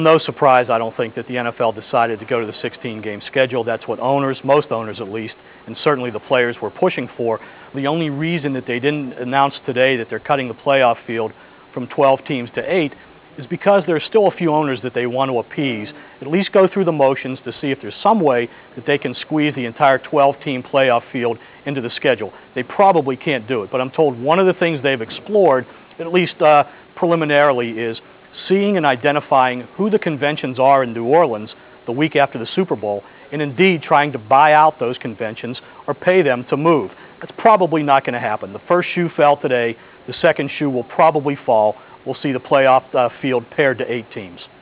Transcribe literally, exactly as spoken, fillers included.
No surprise, I don't think, that the N F L decided to go to the sixteen game schedule. That's what owners, most owners at least, and certainly the players were pushing for. The only reason that they didn't announce today that they're cutting the playoff field from twelve teams to eight is because there's still a few owners that they want to appease, at least go through the motions to see if there's some way that they can squeeze the entire twelve team playoff field into the schedule. They probably can't do it, but I'm told one of the things they've explored, at least uh, preliminarily, is seeing and identifying who the conventions are in New Orleans the week after the Super Bowl, and indeed trying to buy out those conventions or pay them to move. That's probably not going to happen. The first shoe fell today. The second shoe will probably fall. We'll see the playoff uh, field paired to eight teams.